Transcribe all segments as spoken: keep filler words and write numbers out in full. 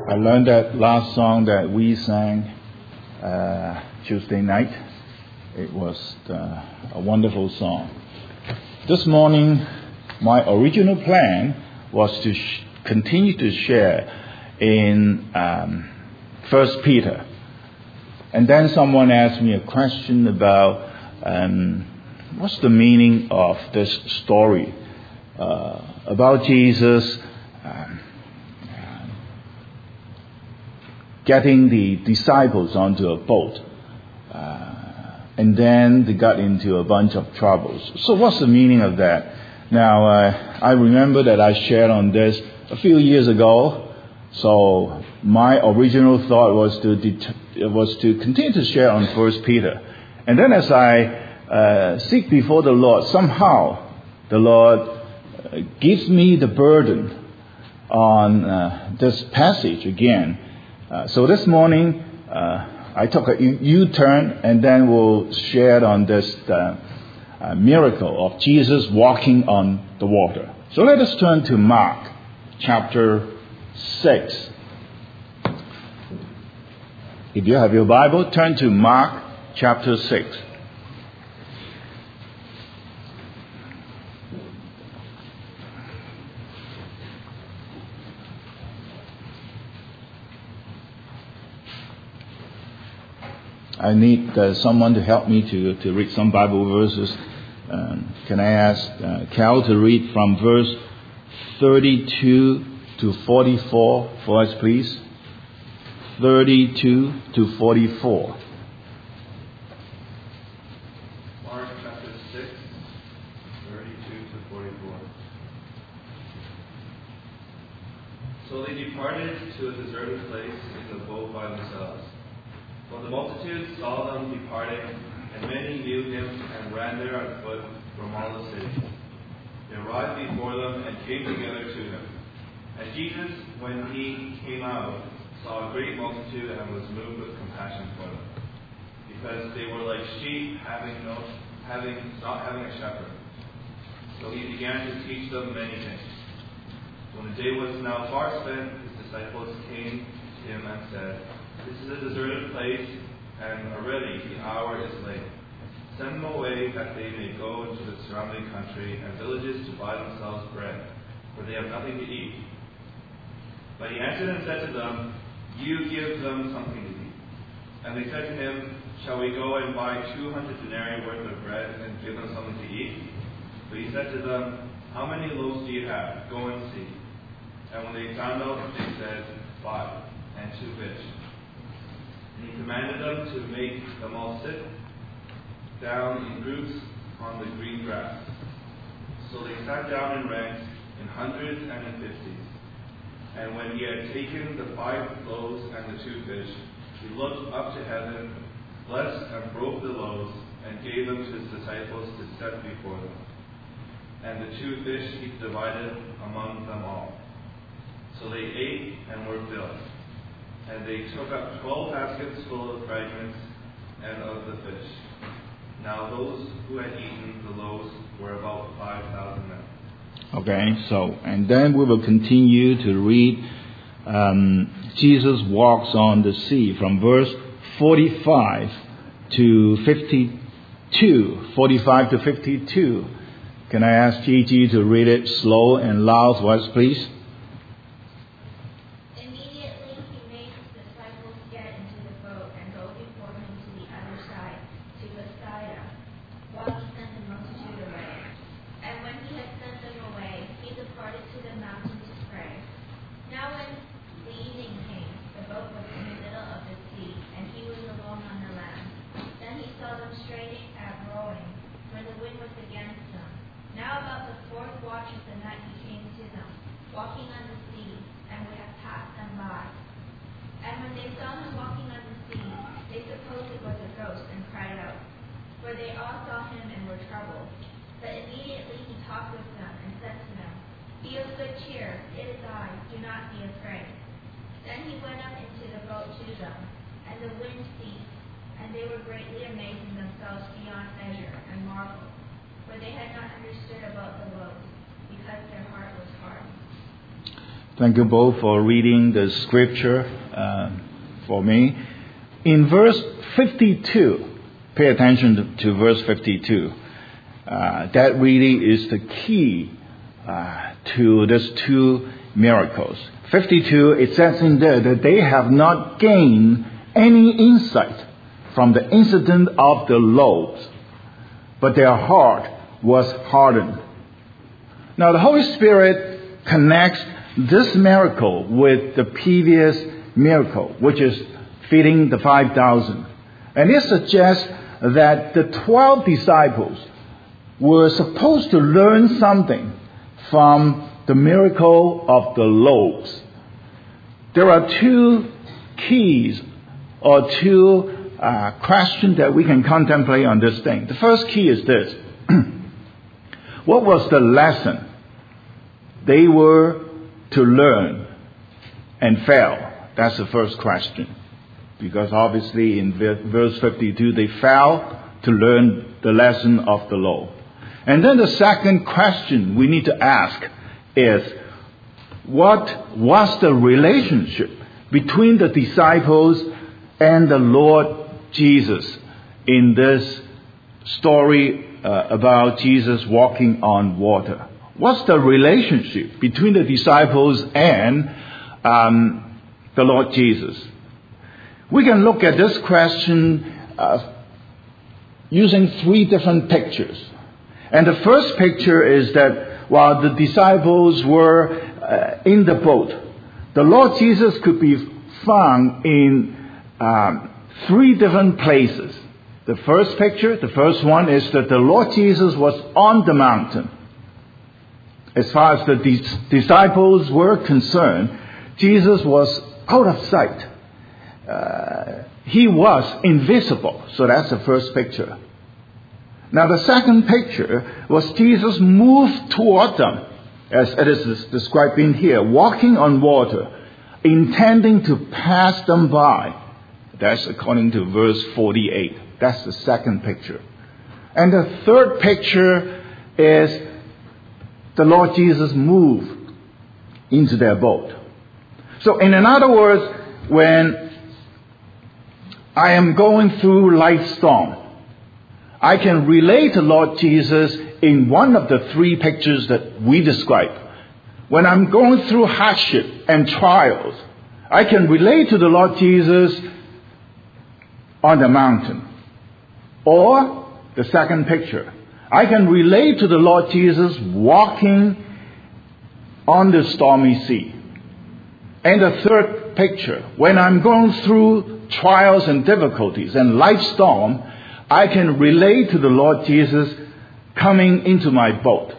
I learned that last song that we sang uh, Tuesday night. It was uh, a wonderful song. This morning, my original plan was to sh- continue to share in um, First Peter. And then someone asked me a question about um, what's the meaning of this story uh, about Jesus um, getting the disciples onto a boat. Uh, and then they got into a bunch of troubles. So what's the meaning of that? Now, uh, I remember that I shared on this a few years ago. So my original thought was to det- was to continue to share on First Peter. And then as I uh, seek before the Lord, somehow the Lord uh, gives me the burden on uh, this passage again. Uh, so this morning, uh, I took a U-turn and then we'll share on this uh, uh, miracle of Jesus walking on the water. So let us turn to Mark chapter six. If you have your Bible, turn to Mark chapter six. I need uh, someone to help me to, to read some Bible verses. Um, can I ask uh, Cal to read from verse thirty-two to forty-four for us, please? thirty-two to forty-four. Mark chapter six, thirty-two to forty-four. So they departed to a deserted place in the boat by themselves. When the multitude saw them departing, and many knew him and ran there on foot from all the cities, they arrived before them and came together to him. And Jesus, when he came out, saw a great multitude and was moved with compassion for them, because they were like sheep having no, having not having a shepherd. So he began to teach them many things. When the day was now far spent, his disciples came to him and said, "This is a deserted place, and already the hour is late. Send them away that they may go into the surrounding country and villages to buy themselves bread, for they have nothing to eat." But he answered and said to them, "You give them something to eat." And they said to him, "Shall we go and buy two hundred denarii worth of bread and give them something to eat?" But he said to them, "How many loaves do you have? Go and see." And when they found out, they said, "Five, and two fish." And he commanded them to make them all sit down in groups on the green grass. So they sat down in ranks, in hundreds and in fifties. And when he had taken the five loaves and the two fish, he looked up to heaven, blessed and broke the loaves, and gave them to his disciples to set before them. And the two fish he divided among them all. So they ate and were filled. And they took up twelve baskets full of fragments and of the fish. Now those who had eaten the loaves were about five thousand men. Okay, so, and then we will continue to read um, Jesus walks on the sea from verse forty-five to fifty-two. forty-five to fifty-two. Can I ask Gigi to read it slow and loud for us, please? Thank you both for reading the scripture uh, for me. In verse fifty-two, pay attention to, to verse fifty-two. Uh, that really is the key uh, to these two miracles. fifty-two, it says in there that they have not gained any insight from the incident of the loaves, but their heart was hardened. Now the Holy Spirit connects this miracle with the previous miracle, which is feeding the five thousand. And it suggests that the twelve disciples were supposed to learn something from the miracle of the loaves. There are two keys or two uh, questions that we can contemplate on this thing. The first key is this. What was the lesson they were to learn and fail? That's the first question. Because obviously in verse fifty-two, they failed to learn the lesson of the law. And then the second question we need to ask is, what was the relationship between the disciples and the Lord Jesus in this story uh, about Jesus walking on water? What's the relationship between the disciples and um, the Lord Jesus? We can look at this question uh, using three different pictures. And the first picture is that while the disciples were uh, in the boat, the Lord Jesus could be found in um, three different places. The first picture, the first one is that the Lord Jesus was on the mountain. As far as the dis- disciples were concerned, Jesus was out of sight. Uh, he was invisible. So that's the first picture. Now the second picture was Jesus moved toward them, as it is described in here, walking on water, intending to pass them by. That's according to verse forty-eight. That's the second picture. And the third picture is the Lord Jesus moved into their boat. So in other words, when I am going through life storm, I can relate to Lord Jesus in one of the three pictures that we describe. When I'm going through hardship and trials, I can relate to the Lord Jesus on the mountain. Or the second picture, I can relate to the Lord Jesus walking on the stormy sea. And the third picture, when I'm going through trials and difficulties and life storm, I can relate to the Lord Jesus coming into my boat.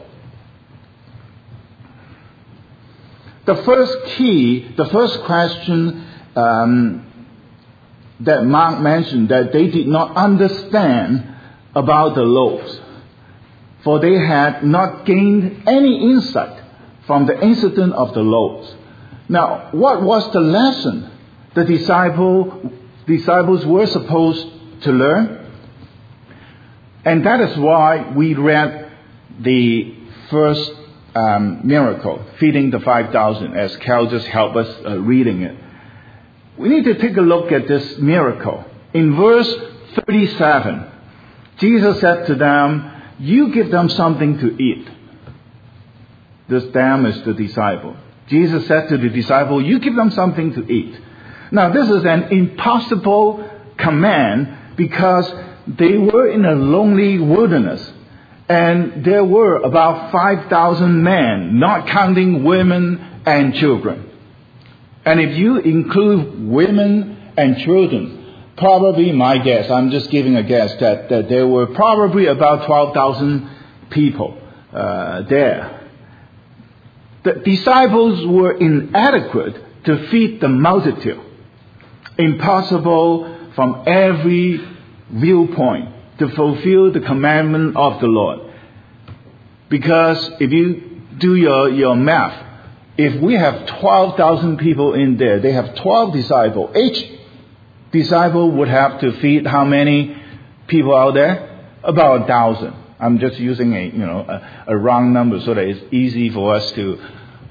The first key, the first question um, that Mark mentioned, that they did not understand about the loaves, for they had not gained any insight from the incident of the loaves. Now, what was the lesson the disciple, disciples were supposed to learn? And that is why we read the first um, miracle, feeding the five thousand, as Cal just helped us uh, reading it. We need to take a look at this miracle. In verse thirty-seven, Jesus said to them, "You give them something to eat." This them is the disciple. Jesus said to the disciple, "You give them something to eat." Now, this is an impossible command because they were in a lonely wilderness. And there were about five thousand men, not counting women and children. And if you include women and children, probably my guess, I'm just giving a guess, that, that there were probably about twelve thousand people uh, there. The disciples were inadequate to feed the multitude. Impossible from every viewpoint to fulfill the commandment of the Lord. Because if you do your, your math, if we have twelve thousand people in there, they have twelve disciples. Each disciple would have to feed how many people out there? About a thousand. I'm just using a, you know, a, a round number so that it's easy for us to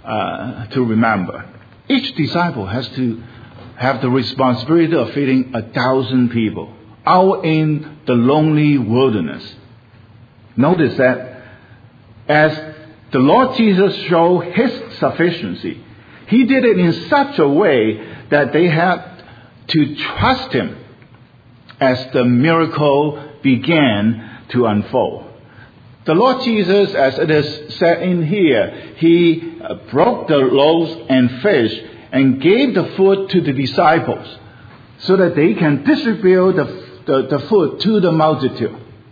uh, to remember. Each disciple has to have the responsibility of feeding a thousand people out in the lonely wilderness. Notice that as the Lord Jesus showed His sufficiency, He did it in such a way that they had to trust Him as the miracle began to unfold. The Lord Jesus, as it is said in here, He broke the loaves and fish and gave the food to the disciples so that they can distribute the, the, the food to the multitude.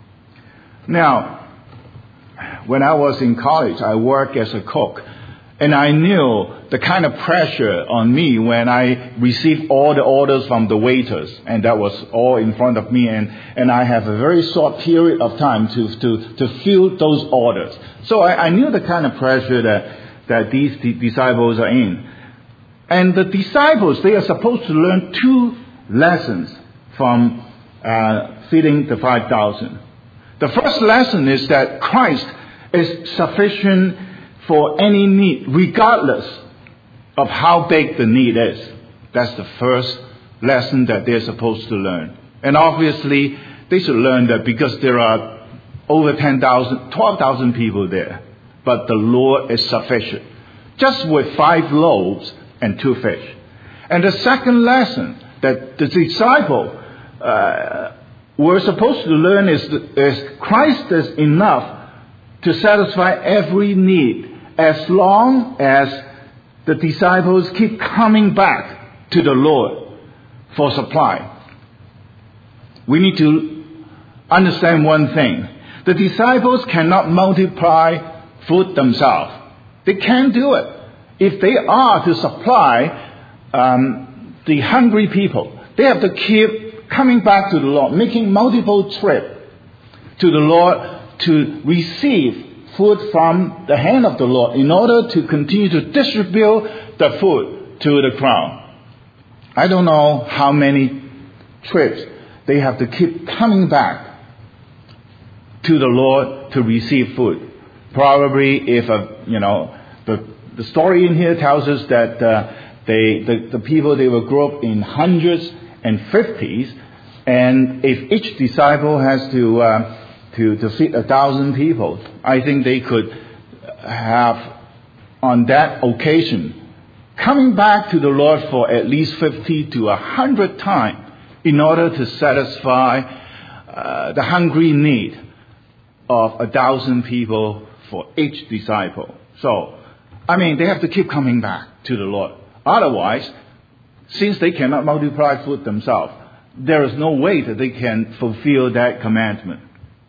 Now, when I was in college, I worked as a cook. And I knew the kind of pressure on me when I received all the orders from the waiters. And that was all in front of me. And, and I have a very short period of time to, to, to fill those orders. So I, I knew the kind of pressure that, that these d- disciples are in. And the disciples, they are supposed to learn two lessons from uh, feeding the five thousand. The first lesson is that Christ is sufficient for any need, regardless of how big the need is. That's the first lesson that they're supposed to learn. And obviously, they should learn that because there are over ten thousand, twelve thousand people there. But the Lord is sufficient. Just with five loaves and two fish. And the second lesson that the disciple uh, were supposed to learn is, is Christ is enough to satisfy every need, as long as the disciples keep coming back to the Lord for supply. We need to understand one thing. The disciples cannot multiply food themselves. They can't do it. If they are to supply um, the hungry people, they have to keep coming back to the Lord, making multiple trips to the Lord to receive food from the hand of the Lord in order to continue to distribute the food to the crowd. I don't know how many trips they have to keep coming back to the Lord to receive food. Probably if, a, you know, the, the story in here tells us that uh, they, the, the people, they were grouped in hundreds and fifties, and if each disciple has to uh, To, to feed a thousand people, I think they could have, on that occasion, coming back to the Lord for at least fifty to a hundred times in order to satisfy uh, the hungry need of a thousand people for each disciple. So, I mean, they have to keep coming back to the Lord. Otherwise, since they cannot multiply food themselves, there is no way that they can fulfill that commandment.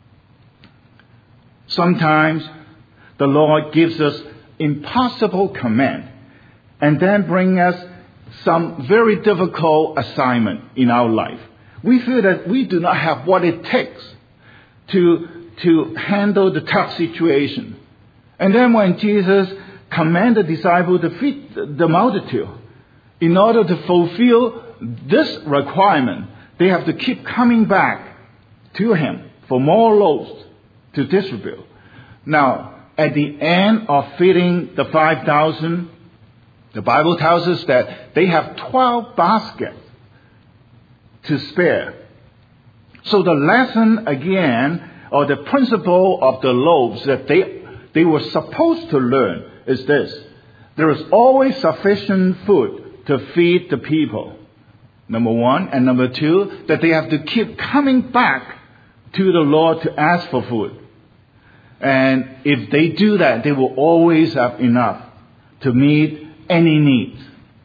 Sometimes the Lord gives us impossible command and then bring us some very difficult assignment in our life. We feel that we do not have what it takes to, to handle the tough situation. And then when Jesus commanded the disciples to feed the multitude, in order to fulfill this requirement, they have to keep coming back to Him for more loaves to distribute. Now, at the end of feeding the five thousand, the Bible tells us that they have twelve baskets to spare. So the lesson again, or the principle of the loaves that they, they were supposed to learn is this. There is always sufficient food to feed the people. Number one. And number two, that they have to keep coming back to the Lord to ask for food. And if they do that, they will always have enough to meet any needs.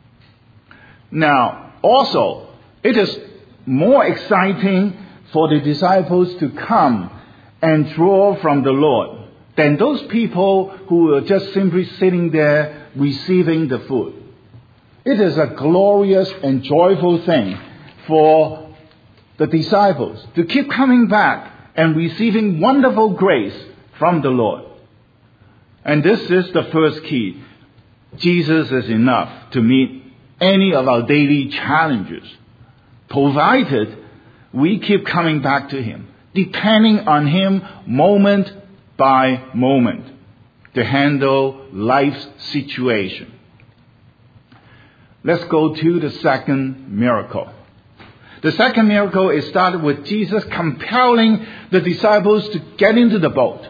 Now, also, it is more exciting for the disciples to come and draw from the Lord than those people who are just simply sitting there receiving the food. It is a glorious and joyful thing for the disciples to keep coming back and receiving wonderful grace from the Lord. And this is the first key. Jesus is enough to meet any of our daily challenges, provided we keep coming back to Him, depending on Him moment by moment. to handle life's situation. Let's go to the second miracle. The second miracle is started with Jesus compelling the disciples to get into the boat.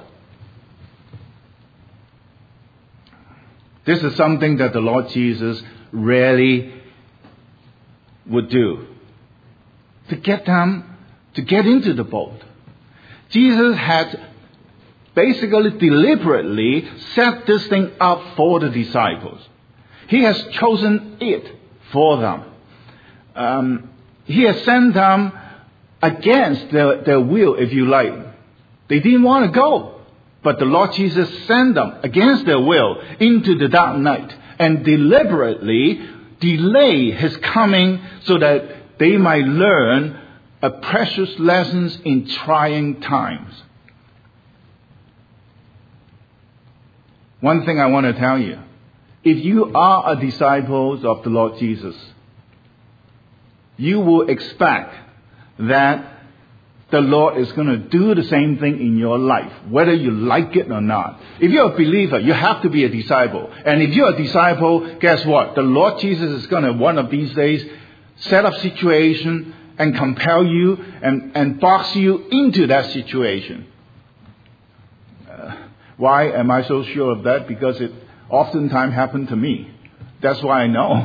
This is something that the Lord Jesus rarely would do. To get them to get into the boat. Jesus had basically deliberately set this thing up for the disciples. He has chosen it for them. Um, he has sent them against their, their will, if you like. They didn't want to go. But the Lord Jesus sent them against their will into the dark night and deliberately delay His coming so that they might learn a precious lessons in trying times. One thing I want to tell you. If you are a disciple of the Lord Jesus, you will expect that the Lord is going to do the same thing in your life, whether you like it or not. If you're a believer, you have to be a disciple. And if you're a disciple, guess what? The Lord Jesus is going to, one of these days, set up situation and compel you and, and box you into that situation. Uh, why am I so sure of that? Because it oftentimes happened to me. That's why I know.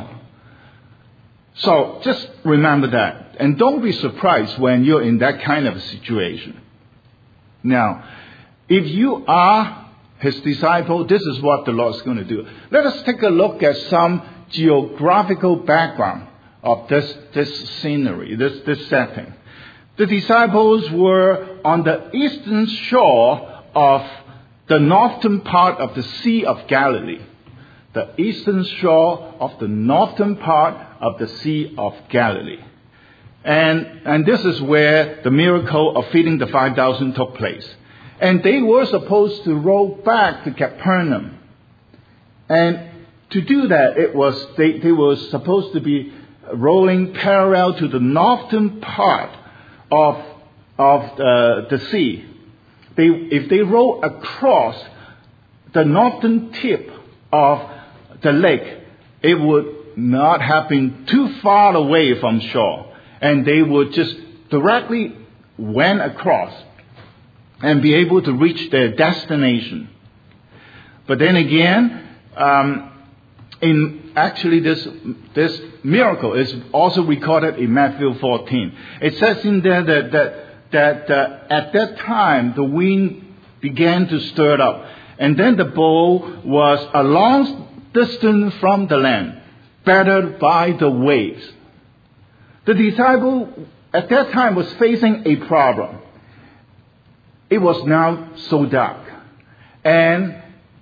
So just remember that. And don't be surprised when you're in that kind of a situation. Now, if you are His disciple, this is what the Lord is going to do. Let us take a look at some geographical background of this, this scenery, this, this setting. The disciples were on the eastern shore of the northern part of the Sea of Galilee. The eastern shore of the northern part of the Sea of Galilee. And, and this is where the miracle of feeding the five thousand took place. And they were supposed to row back to Capernaum. And to do that, it was they, they were supposed to be rolling parallel to the northern part of, of the, the sea. They, if they row across the northern tip of the lake, it would not have been too far away from shore. And they would just directly went across and be able to reach their destination. But then again, um, in actually this this miracle is also recorded in Matthew fourteen. It says in there that that that uh, at that time the wind began to stir up, and then the boat was a long distance from the land, battered by the waves. The disciple at that time was facing a problem. It was now so dark, and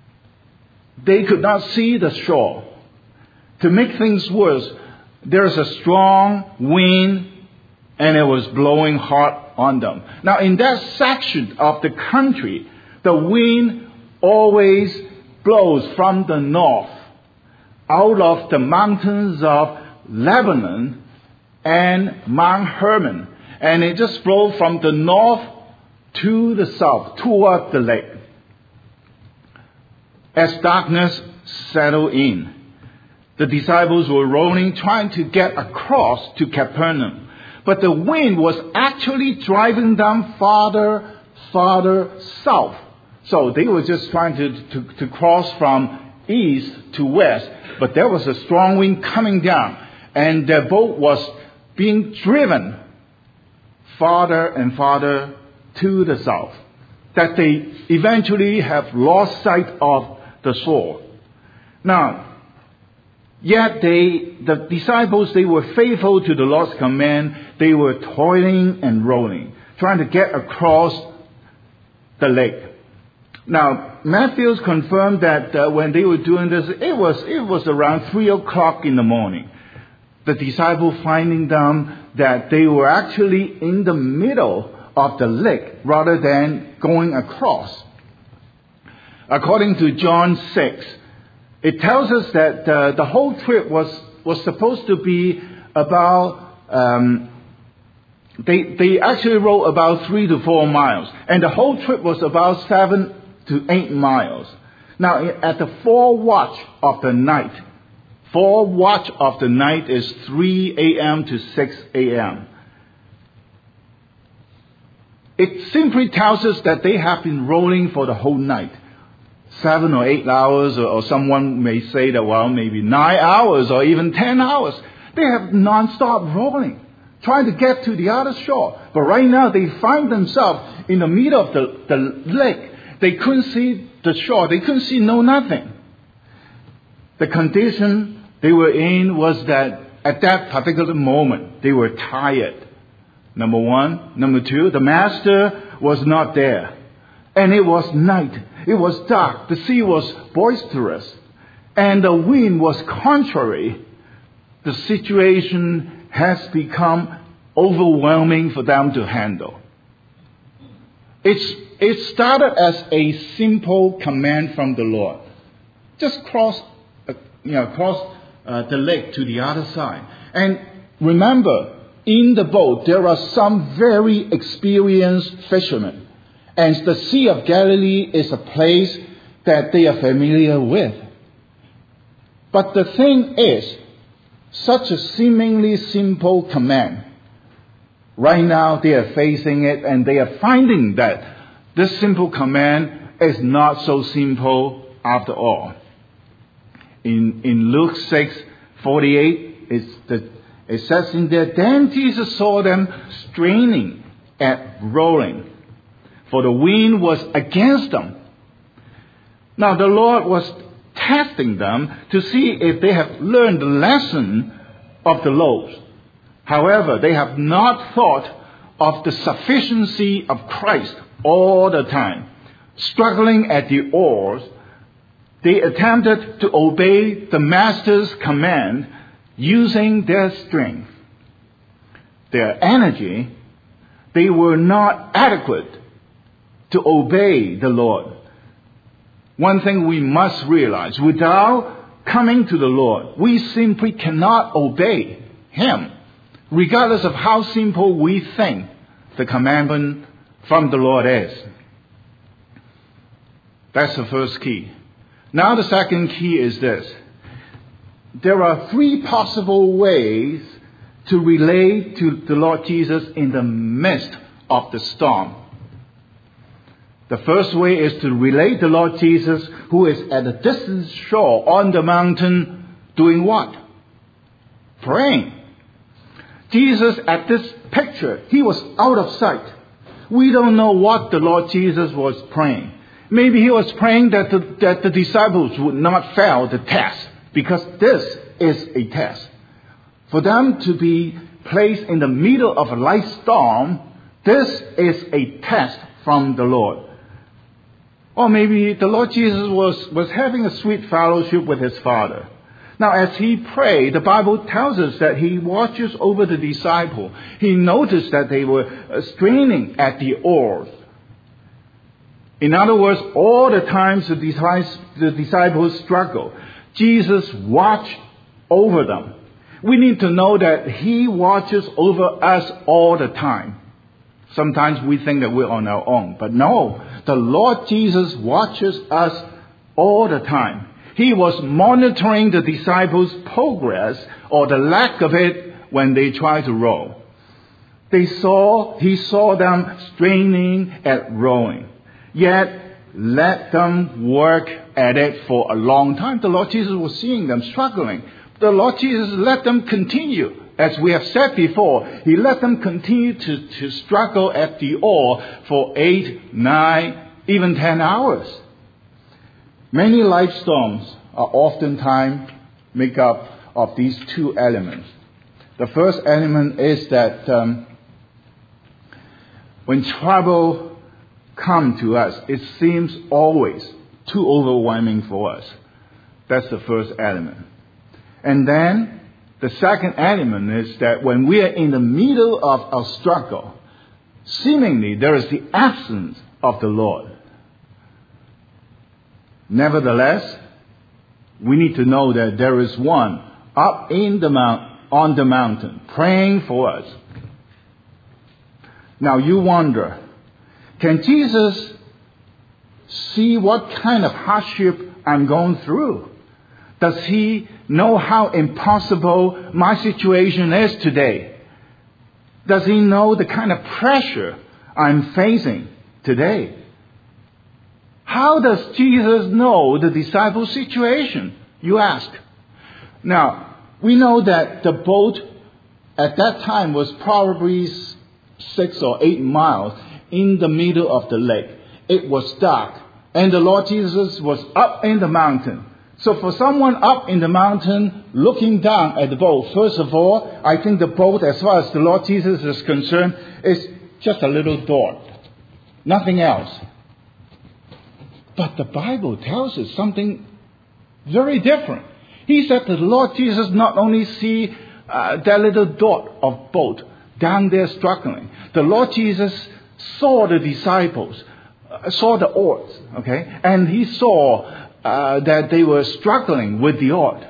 they could not see the shore. To make things worse, there is a strong wind, and it was blowing hard on them. Now, in that section of the country, the wind always blows from the north, out of the mountains of Lebanon and Mount Hermon. And it just blows from the north to the south, toward the lake. As darkness settled in, the disciples were rowing, trying to get across to Capernaum. But the wind was actually driving them farther, farther south. So they were just trying to, to, to cross from east to west. But there was a strong wind coming down, and their boat was being driven farther and farther to the south, that they eventually have lost sight of the shore. Now, yet they, the disciples, they were faithful to the Lord's command. They were toiling and rowing, trying to get across the lake. Now, Matthews confirmed that uh, when they were doing this, it was it was around three o'clock in the morning. The disciples finding them that they were actually in the middle of the lake rather than going across. According to John six, it tells us that uh, the whole trip was was supposed to be about. Um, they they actually rowed about three to four miles, and the whole trip was about seven to eight miles. Now, at the fourth watch of the night, fourth watch of the night is three a.m. to six a.m. It simply tells us that they have been rolling for the whole night. Seven or eight hours, or, or someone may say that, well, maybe nine hours or even ten hours. They have non-stop rolling, trying to get to the other shore. But right now they find themselves in the middle of the, the lake. They couldn't see the shore. They couldn't see no nothing. The condition they were in was that at that particular moment, they were tired. Number one. Number two, the master was not there. And it was night. It was dark. The sea was boisterous. And the wind was contrary. The situation has become overwhelming for them to handle. It's, it started as a simple command from the Lord. Just cross, uh, you know, cross uh, the lake to the other side. And remember, in the boat, there are some very experienced fishermen. And the Sea of Galilee is a place that they are familiar with. But the thing is, such a seemingly simple command, right now they are facing it and they are finding that this simple command is not so simple after all. In, in Luke six forty-eight, it's the It says in there, then Jesus saw them straining at rowing, for the wind was against them. Now the Lord was testing them to see if they have learned the lesson of the loaves. However, they have not thought of the sufficiency of Christ all the time. Struggling at the oars, they attempted to obey the Master's command using their strength, their energy. They were not adequate to obey the Lord. One thing we must realize, without coming to the Lord, we simply cannot obey Him, regardless of how simple we think the commandment from the Lord is. That's the first key. Now the second key is this. There are three possible ways to relate to the Lord Jesus in the midst of the storm. The first way is to relate the Lord Jesus, who is at a distant shore on the mountain, doing what? Praying. Jesus, at this picture, he was out of sight. We don't know what the Lord Jesus was praying. Maybe he was praying that the, that the disciples would not fail the test, because this is a test. For them to be placed in the middle of a light storm, this is a test from the Lord. Or maybe the Lord Jesus was, was having a sweet fellowship with his Father. Now, as he prayed, the Bible tells us that he watches over the disciple. He noticed that they were straining at the oars. In other words, all the times the disciples struggled, Jesus watched over them. We need to know that he watches over us all the time. Sometimes we think that we're on our own, but no, the Lord Jesus watches us all the time. He was monitoring the disciples' progress or the lack of it when they tried to row. They saw, he saw them straining at rowing, yet let them work at it for a long time. The Lord Jesus was seeing them struggling. The Lord Jesus let them continue. As we have said before, he let them continue to, to struggle at the oar for eight, nine, even ten hours. Many life storms are oftentimes made up of these two elements. The first element is that um, when trouble comes to us, it seems always too overwhelming for us. That's the first element. And then the second element is that when we are in the middle of our struggle, seemingly there is the absence of the Lord. Nevertheless, we need to know that there is one up in the mount, on the mountain, praying for us. Now you wonder, can Jesus see what kind of hardship I'm going through? Does he know how impossible my situation is today? Does he know the kind of pressure I'm facing today? How does Jesus know the disciples' situation, you ask? Now, we know that the boat at that time was probably six or eight miles in the middle of the lake. It was dark, and the Lord Jesus was up in the mountain. So for someone up in the mountain looking down at the boat, first of all, I think the boat, as far as the Lord Jesus is concerned, is just a little dot. Nothing else. But the Bible tells us something very different. He said that the Lord Jesus not only see uh, that little dot of boat down there struggling. The Lord Jesus saw the disciples, uh, saw the oars, okay? And he saw uh, that they were struggling with the oar.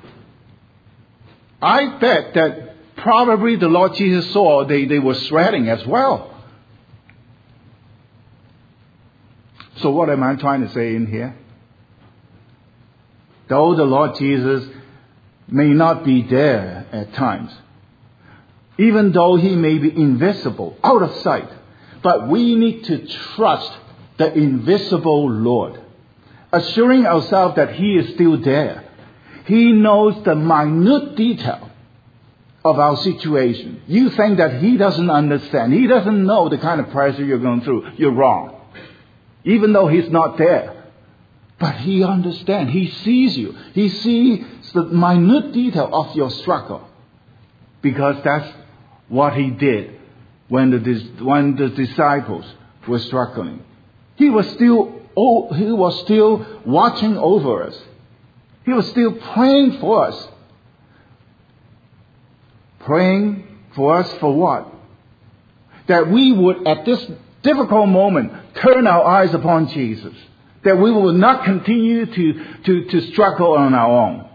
I bet that probably the Lord Jesus saw they, they were sweating as well. So what am I trying to say in here? Though the Lord Jesus may not be there at times, even though he may be invisible, out of sight, but we need to trust the invisible Lord, assuring ourselves that he is still there. He knows the minute detail of our situation. You think that he doesn't understand. He doesn't know the kind of pressure you're going through. You're wrong. Even though he's not there. But he understands. He sees you. He sees the minute detail of your struggle. Because that's what he did when the, when the disciples were struggling. He was still, oh, he was still watching over us. He was still praying for us. Praying for us for what? That we would, at this difficult moment, turn our eyes upon Jesus. That we will not continue to, to, to struggle on our own.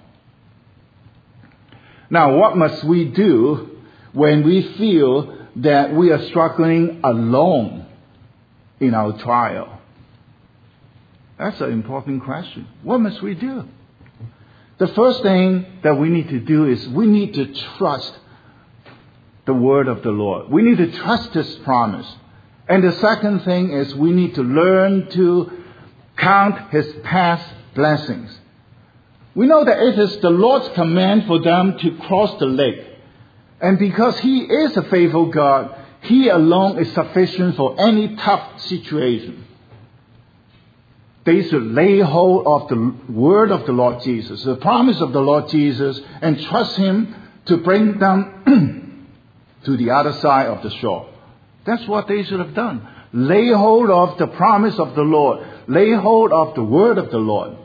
Now, what must we do when we feel that we are struggling alone in our trial? That's an important question. What must we do? The first thing that we need to do is we need to trust the word of the Lord. We need to trust his promise. And the second thing is we need to learn to count his past blessings. We know that it is the Lord's command for them to cross the lake. And because he is a faithful God, he alone is sufficient for any tough situation. They should lay hold of the word of the Lord Jesus, the promise of the Lord Jesus, and trust him to bring them to the other side of the shore. That's what they should have done. Lay hold of the promise of the Lord. Lay hold of the word of the Lord.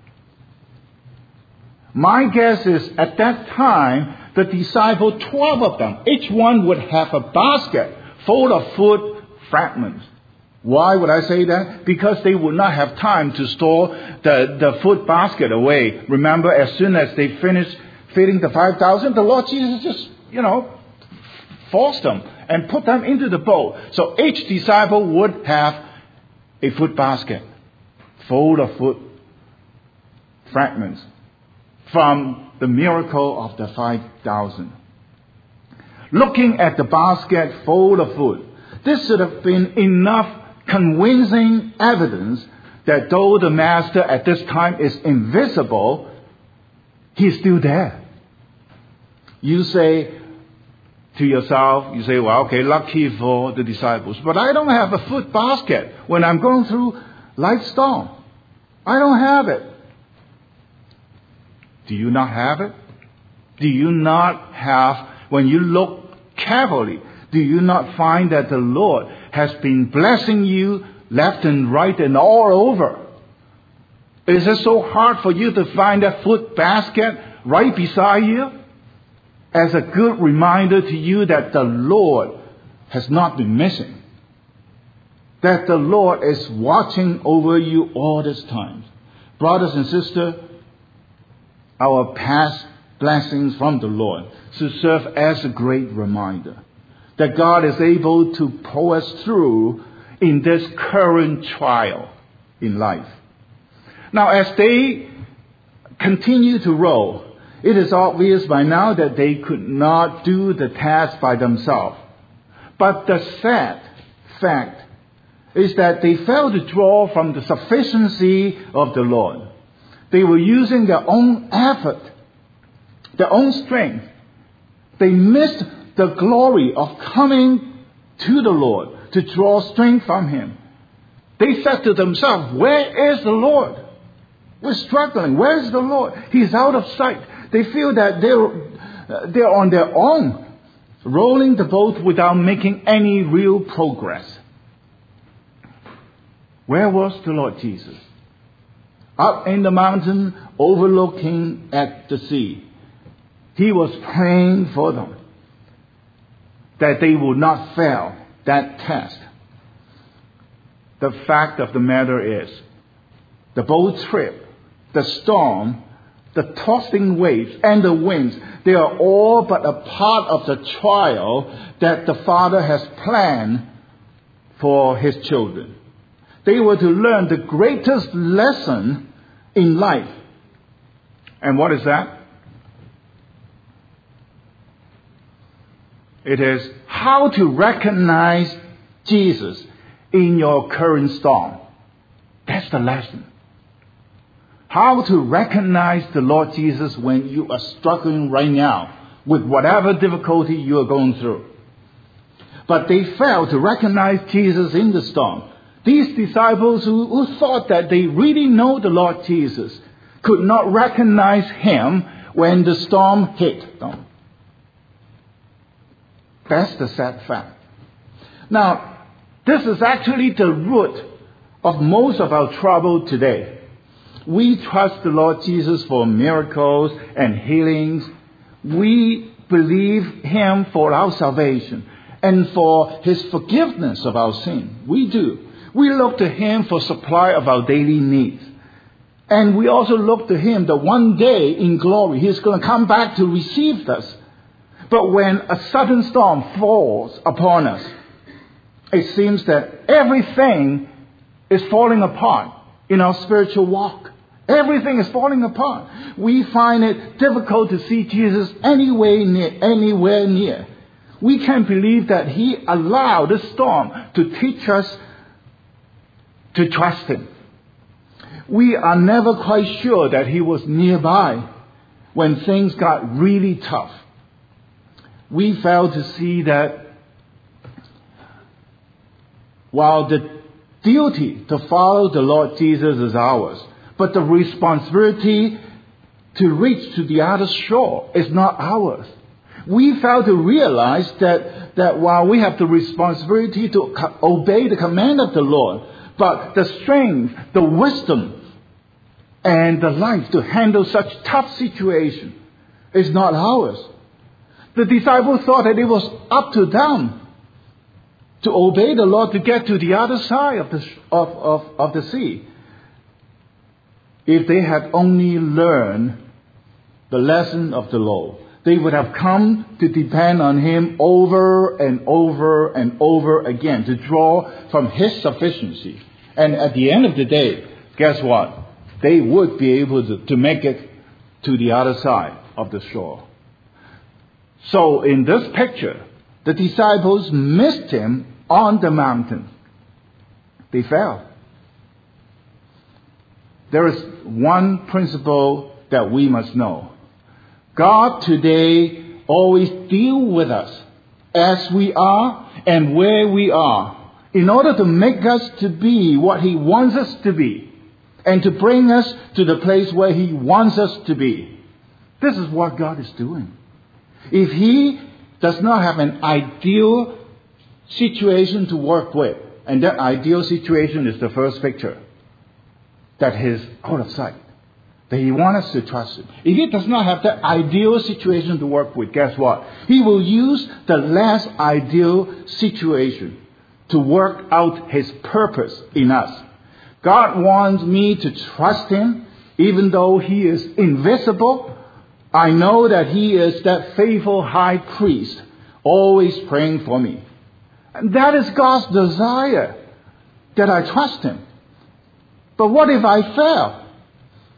My guess is at that time, the disciples, twelve of them, each one would have a basket full of food fragments. Why would I say that? Because they would not have time to store the, the food basket away. Remember, as soon as they finished feeding the five thousand, the Lord Jesus just, you know, forced them and put them into the boat. So each disciple would have a food basket full of food fragments from the miracle of the five thousand. Looking at the basket full of food, this should have been enough convincing evidence that though the master at this time is invisible, he's still there. You say to yourself, you say, well, okay, lucky for the disciples, but I don't have a food basket when I'm going through life storm. I don't have it. Do you not have it? Do you not have, when you look carefully, do you not find that the Lord has been blessing you left and right and all over? Is it so hard for you to find that food basket right beside you? As a good reminder to you that the Lord has not been missing. That the Lord is watching over you all this time. Brothers and sisters, our past blessings from the Lord should serve as a great reminder that God is able to pull us through in this current trial in life. Now, as they continue to row, it is obvious by now that they could not do the task by themselves. But the sad fact is that they failed to draw from the sufficiency of the Lord. They were using their own effort, their own strength. They missed the glory of coming to the Lord to draw strength from Him. They said to themselves, where is the Lord? We're struggling. Where is the Lord? He's out of sight. They feel that they're, they're on their own, rolling the boat without making any real progress. Where was the Lord Jesus? Up in the mountain, overlooking at the sea. He was praying for them, that they would not fail that test. The fact of the matter is, the boat trip, the storm, the tossing waves, and the winds, they are all but a part of the trial that the Father has planned for His children. They were to learn the greatest lesson in life. And what is that? It is how to recognize Jesus in your current storm. That's the lesson. How to recognize the Lord Jesus when you are struggling right now with whatever difficulty you are going through. But they failed to recognize Jesus in the storm. These disciples who, who thought that they really know the Lord Jesus could not recognize Him when the storm hit them. That's the sad fact. Now, this is actually the root of most of our trouble today. We trust the Lord Jesus for miracles and healings. We believe Him for our salvation and for His forgiveness of our sin. We do. We look to Him for supply of our daily needs. And we also look to Him that one day in glory He is going to come back to receive us. But when a sudden storm falls upon us, it seems that everything is falling apart in our spiritual walk. Everything is falling apart. We find it difficult to see Jesus anywhere near. Anywhere near. We can't believe that He allowed the storm to teach us to trust Him. We are never quite sure that He was nearby when things got really tough. We fail to see that while the duty to follow the Lord Jesus is ours, but the responsibility to reach to the other shore is not ours. We fail to realize that, that while we have the responsibility to co- obey the command of the Lord, but the strength, the wisdom, and the life to handle such tough situation is not ours. The disciples thought that it was up to them to obey the Lord to get to the other side of the, of, of, of the sea. If they had only learned the lesson of the law, they would have come to depend on Him over and over and over again to draw from His sufficiency. And at the end of the day, guess what? They would be able to, to make it to the other side of the shore. So in this picture, the disciples missed Him on the mountain. They fell. There is one principle that we must know. God today always deals with us as we are and where we are in order to make us to be what He wants us to be and to bring us to the place where He wants us to be. This is what God is doing. If He does not have an ideal situation to work with, and that ideal situation is the first picture, that He is out of sight, that He wants us to trust Him. If He does not have that ideal situation to work with, guess what? He will use the less ideal situation to work out His purpose in us. God wants me to trust Him even though He is invisible. I know that He is that faithful high priest, always praying for me. And that is God's desire, that I trust Him. But what if I fail?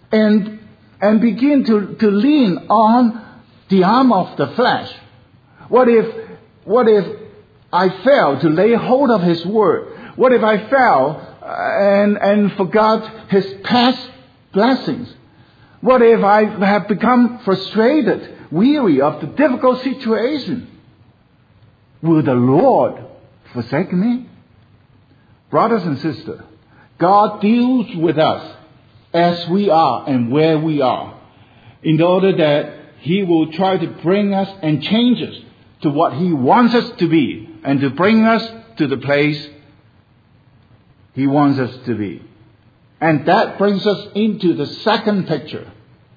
and, and begin to, to lean on the arm of the flesh? What if, what if I fail to lay hold of His Word? What if I fell and, and forgot His past blessings? What if I have become frustrated, weary of the difficult situation? Will the Lord forsake me? Brothers and sisters, God deals with us as we are and where we are, in order that He will try to bring us and change us to what He wants us to be, and to bring us to the place He wants us to be. And that brings us into the second picture.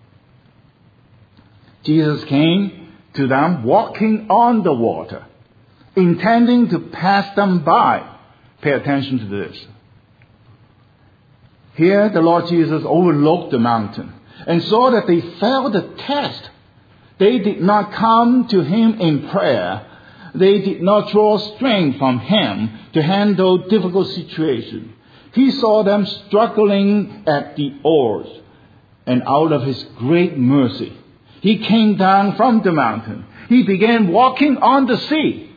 Jesus came to them walking on the water, intending to pass them by. Pay attention to this. Here the Lord Jesus overlooked the mountain and saw that they failed the test. They did not come to Him in prayer. They did not draw strength from Him to handle difficult situations. He saw them struggling at the oars, and out of His great mercy, He came down from the mountain. He began walking on the sea.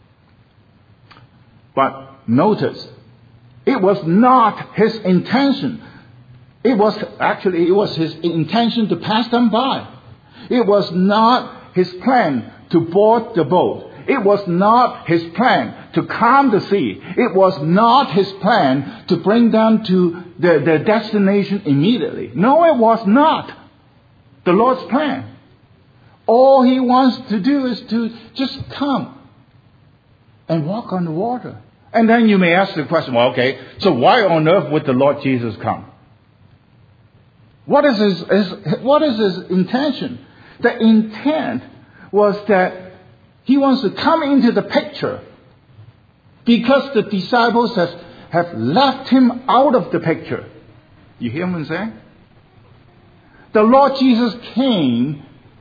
But notice, it was not His intention. It was actually, it was His intention to pass them by. It was not His plan to board the boat. It was not His plan to calm the sea. It was not His plan to bring them to their, their destination immediately. No, it was not the Lord's plan. All He wants to do is to just come and walk on the water. And then you may ask the question, well, okay, so why on earth would the Lord Jesus come? What is his, his, what is His intention? The intent was that He wants to come into the picture because the disciples have, have left Him out of the picture. You hear what I'm saying? The Lord Jesus came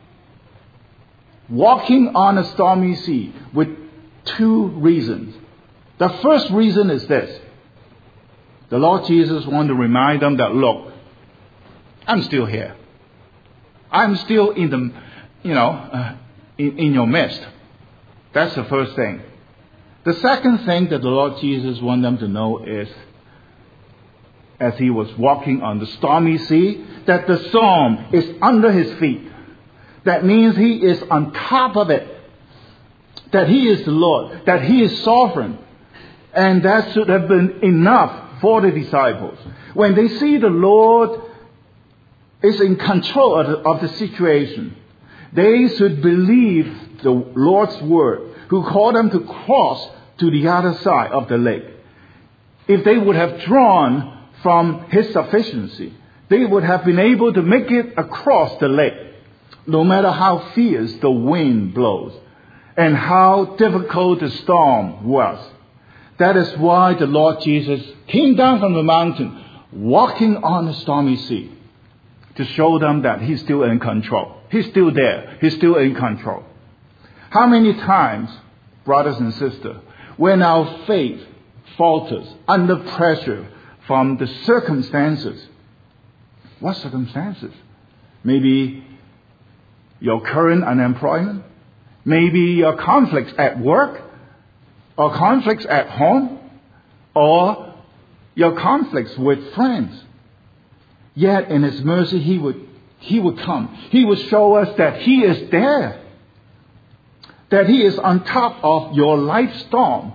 walking on a stormy sea with two reasons. The first reason is this. The Lord Jesus wanted to remind them that, look, I'm still here. I'm still in the, you know, uh, in, in your midst. That's the first thing. The second thing that the Lord Jesus wanted them to know is, as He was walking on the stormy sea, that the storm is under His feet. That means He is on top of it. That He is the Lord. That He is sovereign. And that should have been enough for the disciples. When they see the Lord is in control of the, of the situation, they should believe the Lord's word, who called them to cross to the other side of the lake. If they would have drawn from His sufficiency, they would have been able to make it across the lake, no matter how fierce the wind blows and how difficult the storm was. That is why the Lord Jesus came down from the mountain, walking on the stormy sea, to show them that He's still in control. He's still there. He's still in control. How many times, brothers and sisters, when our faith falters under pressure from the circumstances? What circumstances? Maybe your current unemployment, maybe your conflicts at work, or conflicts at home, or your conflicts with friends. Yet in His mercy, He would, He would come. He would show us that He is there. That He is on top of your life storm.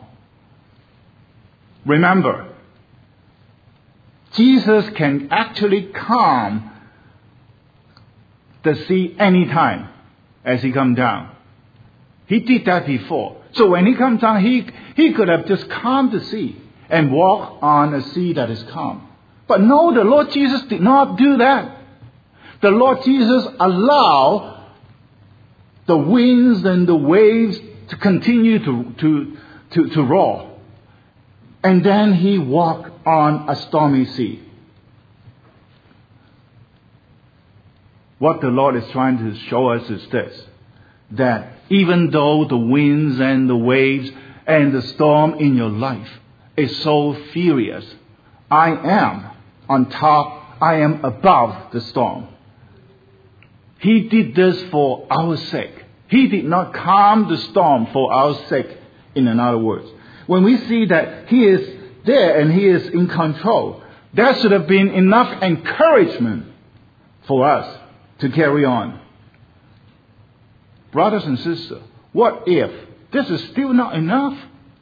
Remember, Jesus can actually calm the sea anytime as He comes down. He did that before. So when He comes down, He, he could have just calmed the sea and walked on a sea that is calm. But no, the Lord Jesus did not do that. The Lord Jesus allowed the winds and the waves to continue to, to, to, to roar. And then He walked on a stormy sea. What the Lord is trying to show us is this, that even though the winds and the waves and the storm in your life is so furious, I am on top I am above the storm. He did this for our sake. He did not calm the storm for our sake, in other words. When we see that He is there and He is in control, there should have been enough encouragement for us to carry on. Brothers and sisters, what if this is still not enough?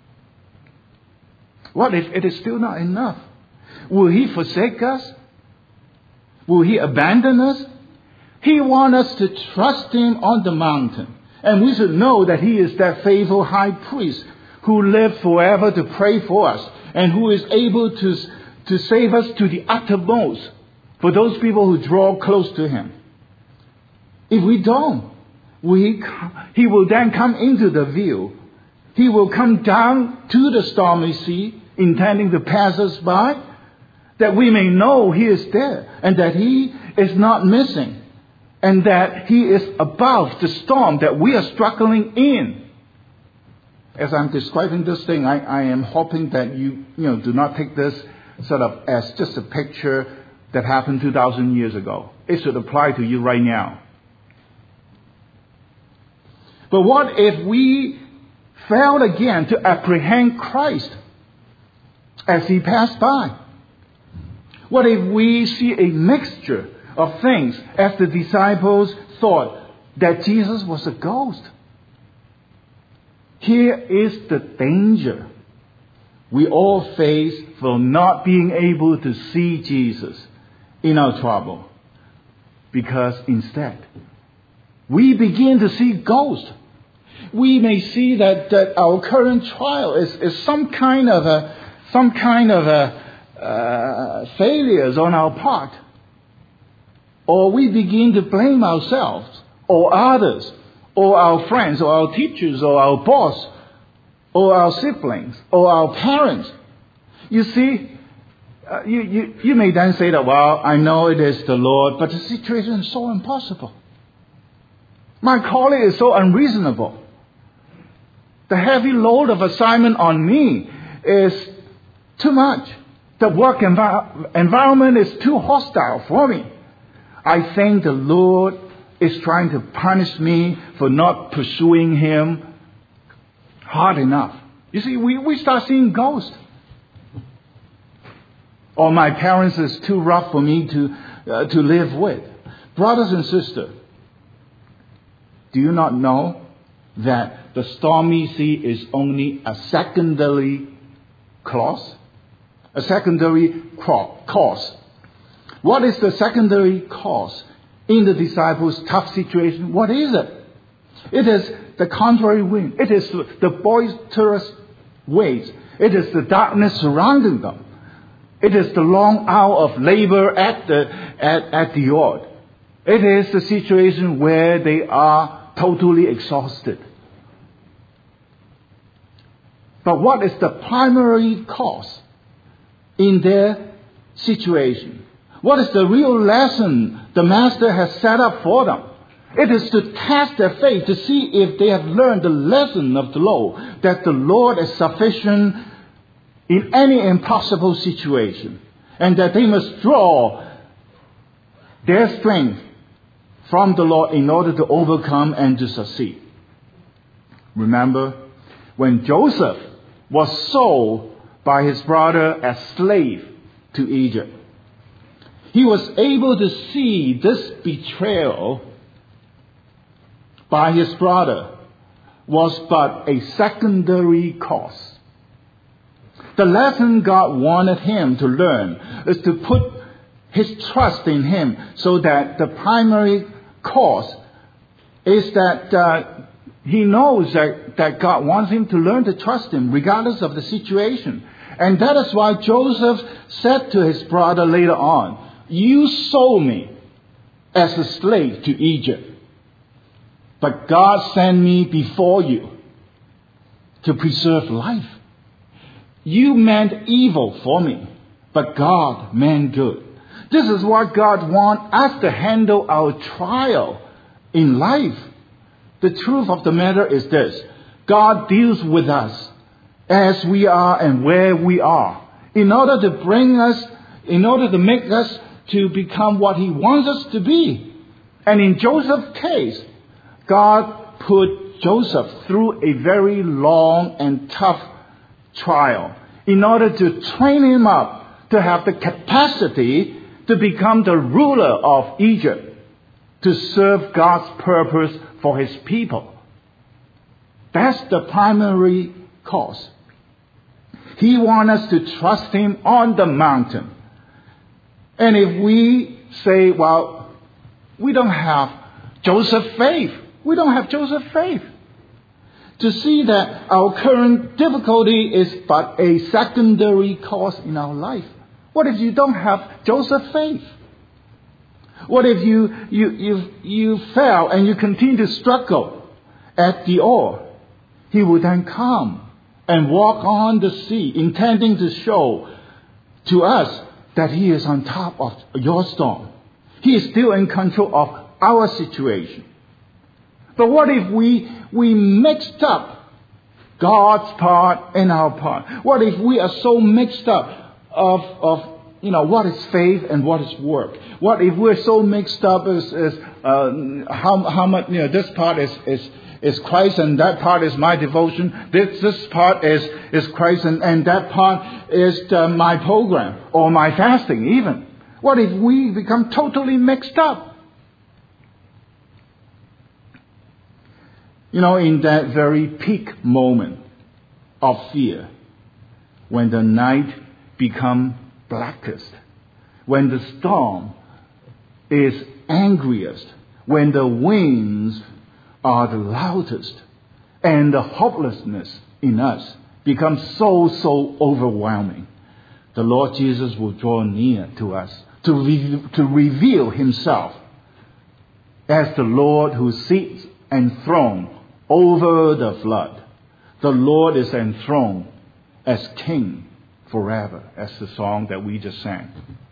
What if it is still not enough? Will He forsake us? Will He abandon us? He wants us to trust Him on the mountain. And we should know that He is that faithful high priest who lived forever to pray for us and who is able to, to save us to the uttermost for those people who draw close to Him. If we don't, we, He will then come into the view. He will come down to the stormy sea, intending to pass us by, that we may know He is there and that He is not missing and that He is above the storm that we are struggling in. As I'm describing this thing, I, I am hoping that you, you know, do not take this sort of as just a picture that happened two thousand years ago. It should apply to you right now. But what if we failed again to apprehend Christ as He passed by? What if we see a mixture of things as the disciples thought that Jesus was a ghost? Here is the danger we all face for not being able to see Jesus in our trouble. Because instead, we begin to see ghosts. We may see that, that our current trial is, is some kind of a some kind of a uh, failures on our part. Or we begin to blame ourselves or others or our friends or our teachers or our boss or our siblings or our parents. You see, uh, you, you, you may then say that, well, I know it is the Lord, but the situation is so impossible. My calling is so unreasonable. The heavy load of assignment on me is too much. The work envi- environment is too hostile for me. I think the Lord is trying to punish me for not pursuing Him hard enough. You see, we, we start seeing ghosts. Or my parents is too rough for me to, uh, to live with. Brothers and sisters, do you not know that the stormy sea is only a secondary clause? A secondary cause. What is the secondary cause in the disciples' tough situation? What is it? It is the contrary wind. It is the boisterous waves. It is the darkness surrounding them. It is the long hour of labor at the, at, at the yard. It is the situation where they are totally exhausted. But what is the primary cause in their situation? What is the real lesson the Master has set up for them? It is to test their faith, to see if they have learned the lesson of the law, that the Lord is sufficient in any impossible situation, and that they must draw their strength from the Lord in order to overcome and to succeed. Remember, when Joseph was sold by his brother as slave to Egypt, he was able to see this betrayal by his brother was but a secondary cause. The lesson God wanted him to learn is to put his trust in Him, so that the primary cause is that uh, he knows that, that God wants him to learn to trust Him regardless of the situation. And that is why Joseph said to his brother later on, "You sold me as a slave to Egypt, but God sent me before you to preserve life. You meant evil for me, but God meant good." This is what God wants us to handle our trial in life. The truth of the matter is this: God deals with us as we are and where we are, in order to bring us, in order to make us to become what He wants us to be. And in Joseph's case, God put Joseph through a very long and tough trial in order to train him up to have the capacity to become the ruler of Egypt, to serve God's purpose for His people. That's the primary cause. He wants us to trust Him on the mountain. And if we say, well, we don't have Joseph's faith, we don't have Joseph's faith. To see that our current difficulty is but a secondary cause in our life. What if you don't have Joseph's faith? What if you, you, you, you fail and you continue to struggle at the oar? He will then come and walk on the sea, intending to show to us that He is on top of your storm. He is still in control of our situation. But what if we, we mixed up God's part and our part? What if we are so mixed up of, of you know, what is faith and what is work? What if we're so mixed up as, as uh, how, how much, you know, this part is, is, is Christ and that part is my devotion. This, this part is, is Christ and, and that part is uh, my program or my fasting even. What if we become totally mixed up? You know, in that very peak moment of fear, when the night becomes blackest, when the storm is angriest, when the winds are the loudest, and the hopelessness in us becomes so, so overwhelming, the Lord Jesus will draw near to us to, re- to reveal Himself as the Lord who sits enthroned over the flood. The Lord is enthroned as King forever, as the song that we just sang.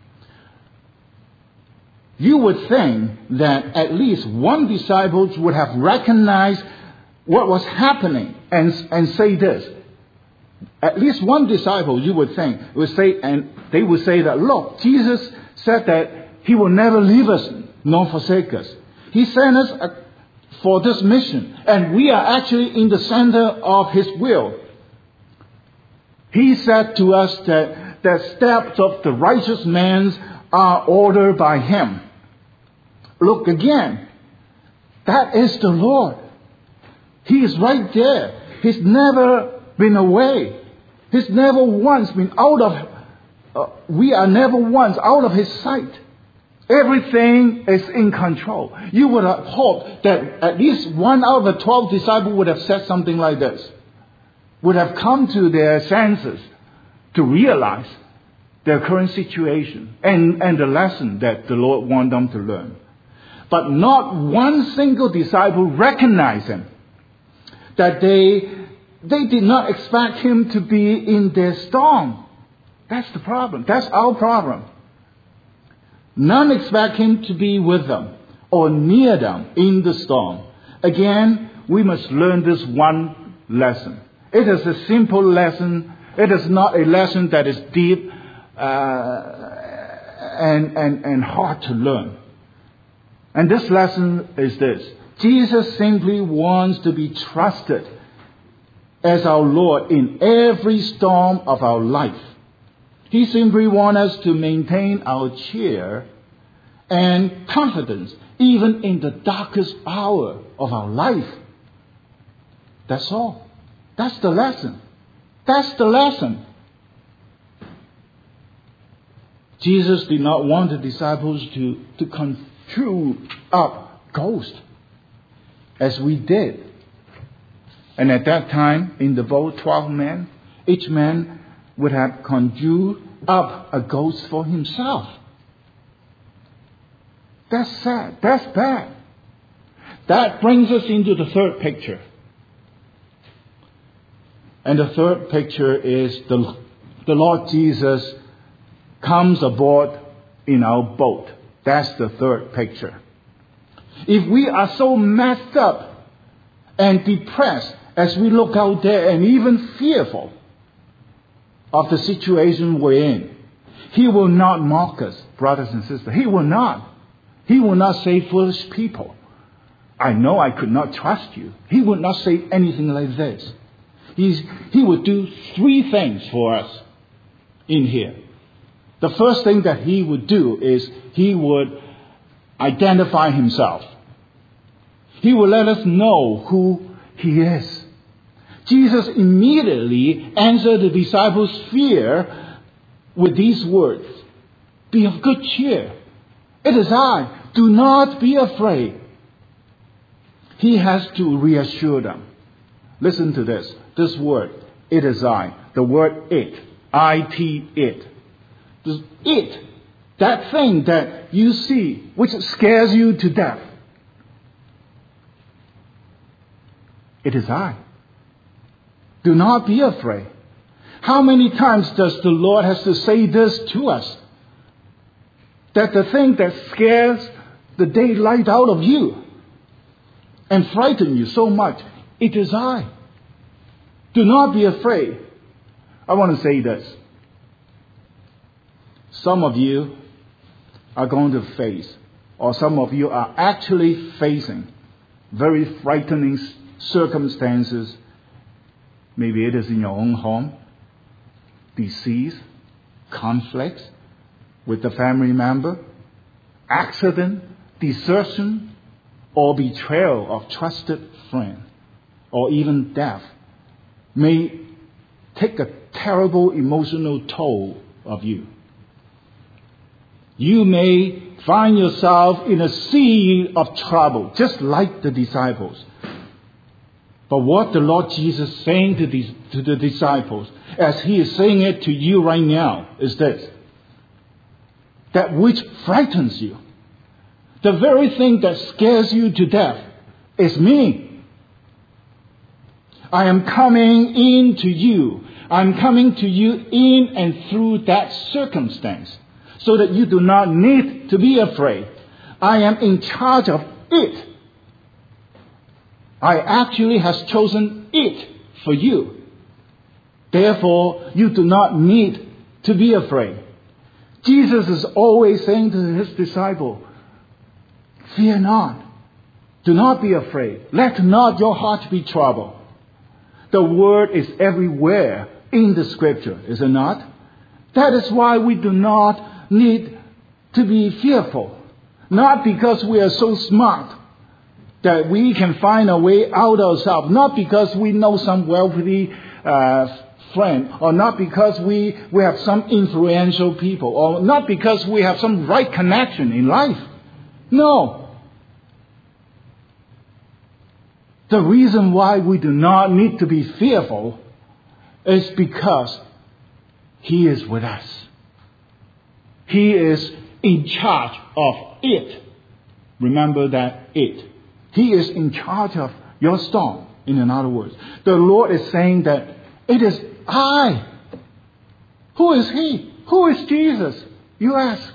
You would think that at least one disciple would have recognized what was happening and, and say this. At least one disciple, you would think, would say, and they would say that, look, Jesus said that He will never leave us nor forsake us. He sent us a for this mission, and we are actually in the center of His will. He said to us that the steps of the righteous man are ordered by Him. Look again. That is the Lord. He is right there. He's never been away. He's never once been out of, uh, we are never once out of His sight. Everything is in control. You would have hoped that at least one out of the twelve disciples would have said something like this. Would have come to their senses to realize their current situation and, and the lesson that the Lord wanted them to learn. But not one single disciple recognized Him. That they, they did not expect Him to be in their storm. That's the problem. That's our problem. None expect Him to be with them or near them in the storm. Again, we must learn this one lesson. It is a simple lesson. It is not a lesson that is deep uh, and, and, and hard to learn. And this lesson is this. Jesus simply wants to be trusted as our Lord in every storm of our life. He simply wants us to maintain our cheer and confidence even in the darkest hour of our life. That's all. That's the lesson. That's the lesson. Jesus did not want the disciples to, to conjure up ghosts as we did. And at that time, in the boat, twelve men, each man would have conjured up a ghost for himself. That's sad. That's bad. That brings us into the third picture. And the third picture is the, the Lord Jesus comes aboard in our boat. That's the third picture. If we are so messed up and depressed as we look out there and even fearful of the situation we're in, He will not mock us. brothers and sisters. He will not. He will not say foolish people. I know I could not trust you. He would not say anything like this. He's, he would do three things for us in here. The first thing that he would do is he would identify himself. He will let us know who he is. Jesus immediately answered the disciples' fear with these words. Be of good cheer. It is I. Do not be afraid. He has to reassure them. Listen to this. This word, it is I. The word it. I T it. This it. That thing that you see, which scares you to death. It is I. Do not be afraid. How many times does the Lord has to say this to us? That the thing that scares the daylight out of you and frighten you so much, it is I. Do not be afraid. I want to say this. Some of you are going to face, or some of you are actually facing very frightening circumstances. Maybe it is in your own home, disease, conflicts with the family member, accident, desertion, or betrayal of trusted friend, or even death, may take a terrible emotional toll of you. You may find yourself in a sea of trouble, just like the disciples. But what the Lord Jesus is saying to, these, to the disciples, as he is saying it to you right now, is this. That which frightens you, the very thing that scares you to death, is me. I am coming into you. I'm coming to you in and through that circumstance, so that you do not need to be afraid. I am in charge of it. I actually has chosen it for you. Therefore, you do not need to be afraid. Jesus is always saying to his disciple, fear not. Do not be afraid. Let not your heart be troubled. The word is everywhere in the scripture, is it not? That is why we do not need to be fearful. Not because we are so smart that we can find a way out ourselves. Not because we know some wealthy uh, friend, or not because we, we have some influential people, or not because we have some right connection in life. No. The reason why we do not need to be fearful is because he is with us. He is in charge of it. Remember that it. He is in charge of your storm, in other words. The Lord is saying that it is I. Who is he? Who is Jesus? You ask.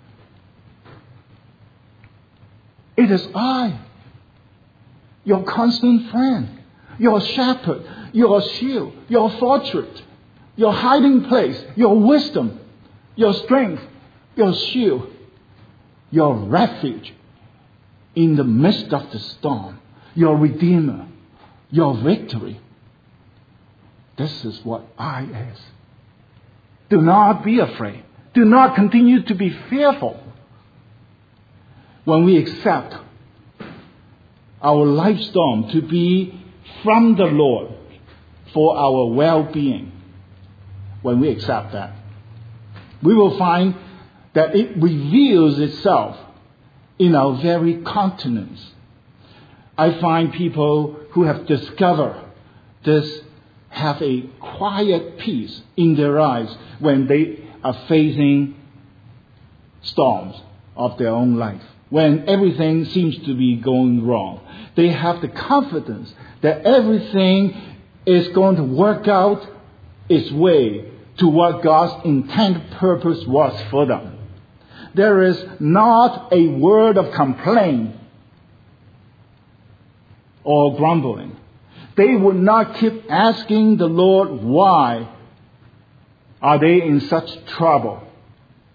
It is I. Your constant friend. Your shepherd. Your shield. Your fortress. Your hiding place. Your wisdom. Your strength. Your shield. Your refuge. In the midst of the storm, your Redeemer, your victory. This is what I is. Do not be afraid. Do not continue to be fearful. When we accept our life storm to be from the Lord for our well-being, when we accept that, we will find that it reveals itself in our very countenance. I find people who have discovered this have a quiet peace in their eyes when they are facing storms of their own life. When everything seems to be going wrong, they have the confidence that everything is going to work out its way to what God's intended purpose was for them. There is not a word of complaint or grumbling. They would not keep asking the Lord why are they in such trouble.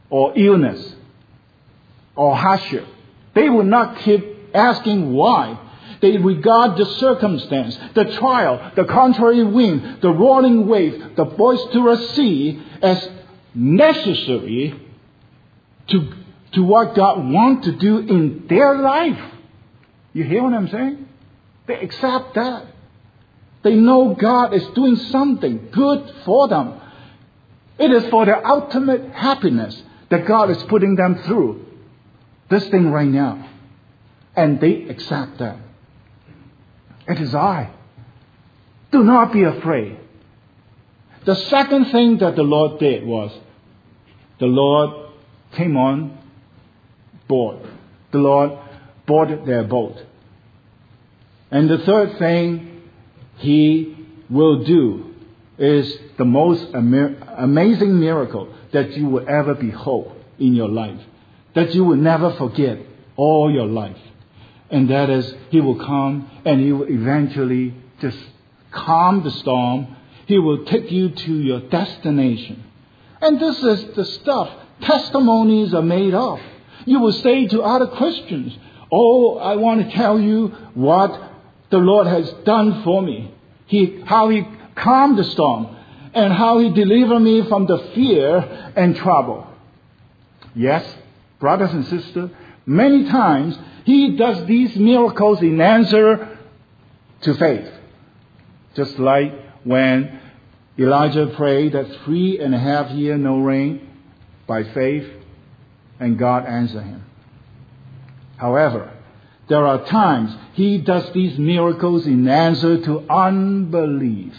or illness or hardship. They will not keep asking why. They regard the circumstance, the trial, the contrary wind, the roaring wave, the boisterous sea as necessary to, to what God wants to do in their life. You hear what I'm saying? They accept that. They know God is doing something good for them. It is for their ultimate happiness that God is putting them through this thing right now. And they accept that. It is I. Do not be afraid. The second thing that the Lord did was the Lord came on board. The Lord boarded their boat. And the third thing He will do is the most amazing miracle that you will ever behold in your life, that you will never forget all your life. And that is, He will come and He will eventually just calm the storm. He will take you to your destination. And this is the stuff testimonies are made of. You will say to other Christians, oh, I want to tell you what the Lord has done for me. He, how He calmed the storm and how He delivered me from the fear and trouble. Yes, brothers and sisters, many times He does these miracles in answer to faith. Just like when Elijah prayed that three and a half year no rain by faith, and God answered him. However, there are times He does these miracles in answer to unbelief.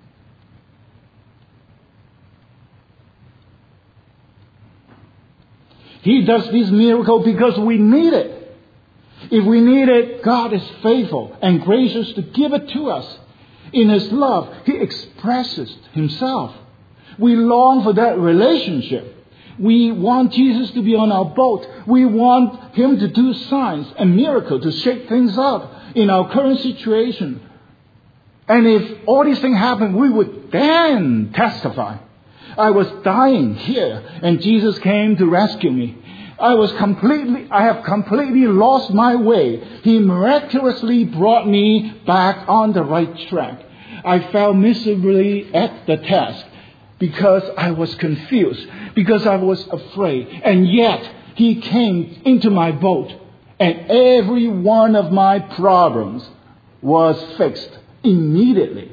He does this miracle because we need it. If we need it, God is faithful and gracious to give it to us. In His love, He expresses Himself. We long for that relationship. We want Jesus to be on our boat. We want Him to do signs and miracles to shake things up in our current situation. And if all these things happen, we would then testify. I was dying here and Jesus came to rescue me. I was completely, I have completely lost my way. He miraculously brought me back on the right track. I fell miserably at the task because I was confused, because I was afraid. And yet He came into my boat and every one of my problems was fixed immediately.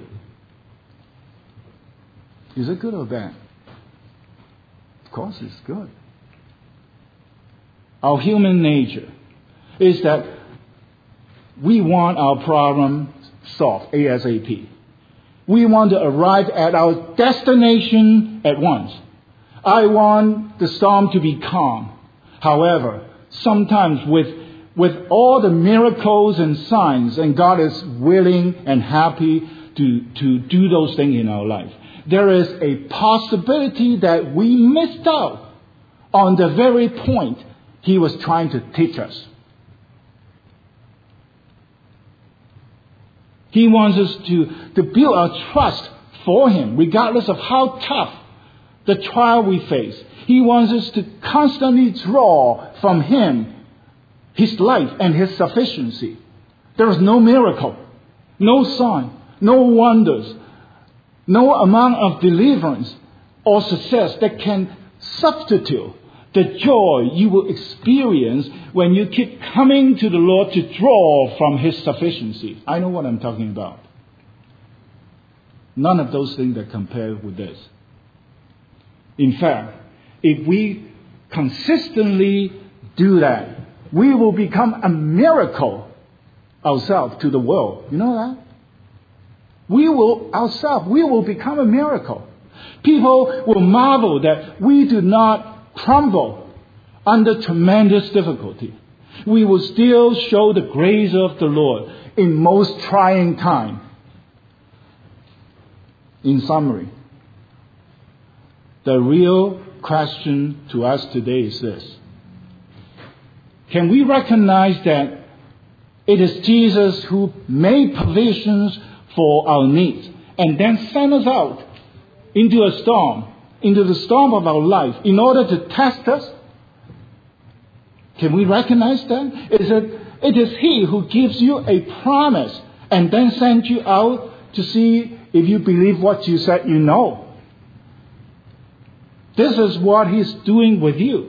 Is it good or bad? Of course it's good. Our human nature is that we want our problem solved ASAP. We want to arrive at our destination at once. I want the storm to be calm. However, sometimes with, with all the miracles and signs, and God is willing and happy to, to do those things in our life, there is a possibility that we missed out on the very point He was trying to teach us. He wants us to, to build our trust for Him, regardless of how tough the trial we face. He wants us to constantly draw from Him, His life and His sufficiency. There is no miracle, no sign, no wonders, no amount of deliverance or success that can substitute the joy you will experience when you keep coming to the Lord to draw from His sufficiency. I know what I'm talking about. None of those things that compare with this. In fact, if we consistently do that, we will become a miracle ourselves to the world. You know that? We will ourselves, we will become a miracle. People will marvel that we do not crumble under tremendous difficulty. We will still show the grace of the Lord in most trying time. In summary, the real question to us today is this: can we recognize that it is Jesus who made provisions for our needs and then sent us out into a storm into the storm of our life in order to test us? Can we recognize that? Is it, it is He who gives you a promise and then sends you out to see if you believe what you said you know. This is what He's doing with you,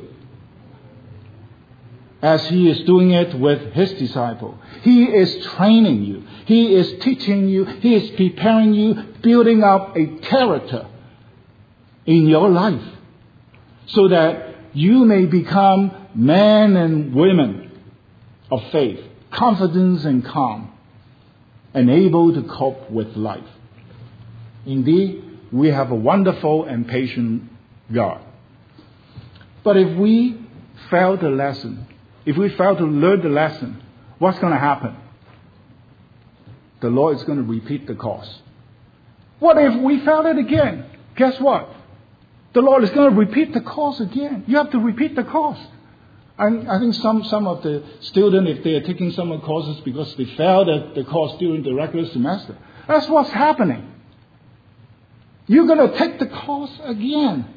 as He is doing it with His disciple. He is training you. He is teaching you. He is preparing you, building up a character in your life so that you may become men and women of faith, confidence and calm, and able to cope with life. Indeed, we have a wonderful and patient God. But if we fail the lesson, if we fail to learn the lesson, what's going to happen? The Lord is going to repeat the course. What if we fail it again? Guess what? The Lord is going to repeat the course again. You have to repeat the course. And I think some, some of the students, if they are taking some of the courses because they failed the, the course during the regular semester, that's what's happening. You're going to take the course again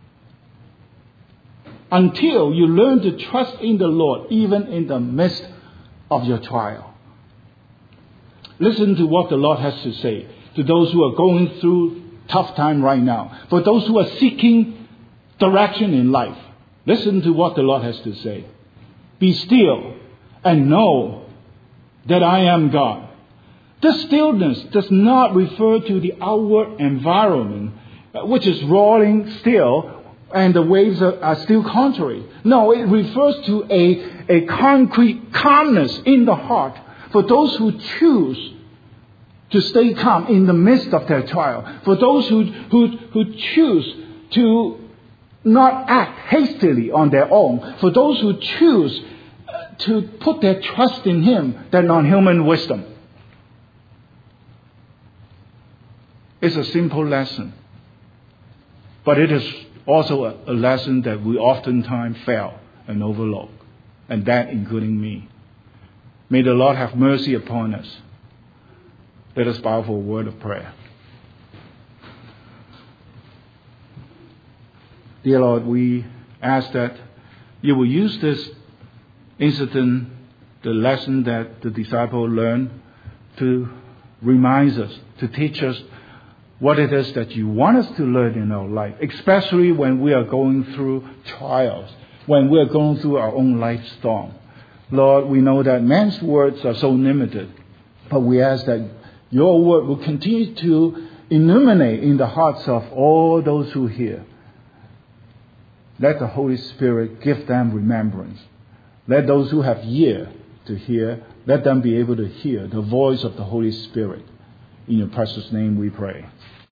until you learn to trust in the Lord, even in the midst of your trial. Listen to what the Lord has to say to those who are going through tough time right now. For those who are seeking direction in life, listen to what the Lord has to say. Be still and know that I am God. This stillness does not refer to the outward environment, which is roaring still, and the waves are, are still contrary. No, it refers to a, a concrete calmness in the heart for those who choose to stay calm in the midst of their trial. For those who, who, who choose to not act hastily on their own. For those who choose to put their trust in Him than on human wisdom. It's a simple lesson. But it is also a, a lesson that we oftentimes fail and overlook. And that including me. May the Lord have mercy upon us. Let us bow for a word of prayer. Dear Lord, we ask that you will use this incident, the lesson that the disciple learned, to remind us, to teach us what it is that you want us to learn in our life, especially when we are going through trials, when we are going through our own life storm. Lord, we know that man's words are so limited, but we ask that your word will continue to illuminate in the hearts of all those who hear. Let the Holy Spirit give them remembrance. Let those who have ear to hear, let them be able to hear the voice of the Holy Spirit. In your precious name we pray.